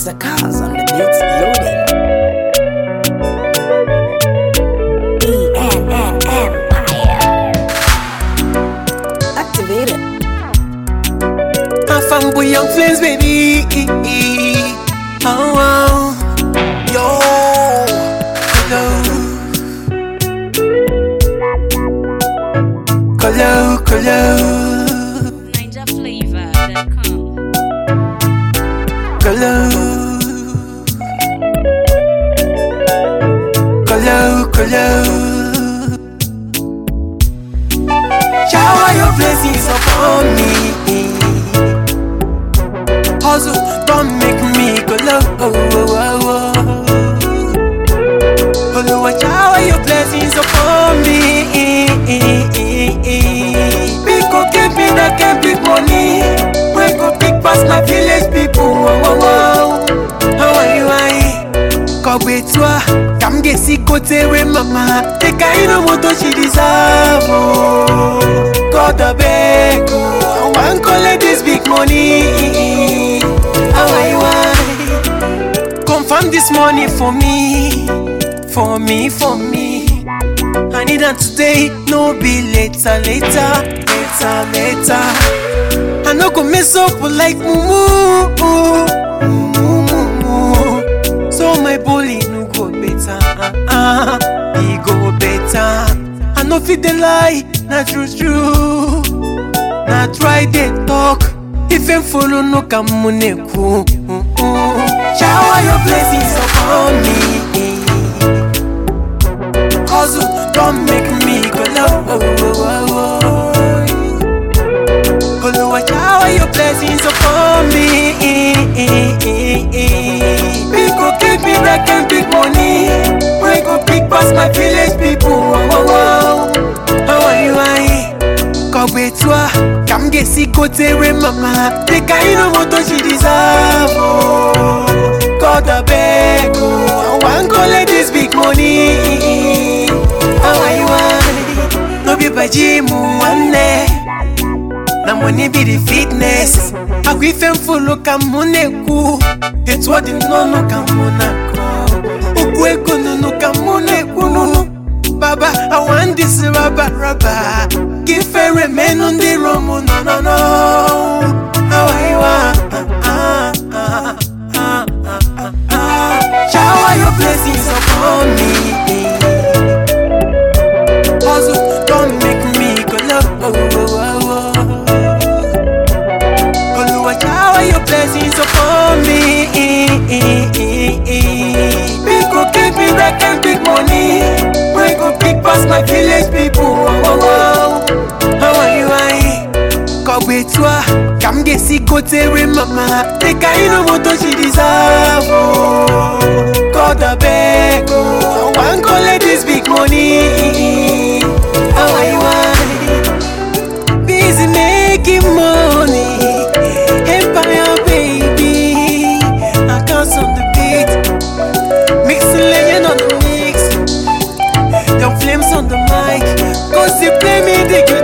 Zakaz on the beats loading. Empire. Activated. I'm fanboy young flames, baby. Oh, oh. Yo, color. NigerFlavor.com. Color. Shower your blessings upon me. Hustle, don't make me color. Shower your blessings upon me. Big go give me that can big money. We go big past my village people. How are you? Kogbe toi, kam gesi kote we mama. Teka ino moto she deserve. God I beg, I want collect this big money. How are you? Confirm this money for me. For me. I need that today, no be later. I no go mess up like mumu. So my bully no go better. He go better. I no fit the lie, not true. Not try the talk. If you follow no kamuneku. Shower your blessings upon me. Hustle, don't make me go low. Shower your blessings upon me. We go give me that can big money. We go big past my village people. How are you? Kogbe toi, kam gesi kote we mama. Teka ino moto she deserve. God I beg, I want collect this big money. How are you? No be by gym one day. Na money be the fitness. I go fem follow kamuneku. It's what you no kamunako. Ukweko no kamuneku no. Baba, I want this rubber. Give a remain on the room, no. How are you? Shower your blessings upon me. Hustle, don't make me go low. Shower your blessings upon me. We go give me that can big money. We go big past my village people. How are you? Kogbe toi, kam gesi kote we mama. Teka ino moto she deserve. God I beg, I want collect this big money. How are you? Busy making money. Empire baby, I can't on the beat. Mixing legend on the mix. Young flames on the mic. Cause they play me the good.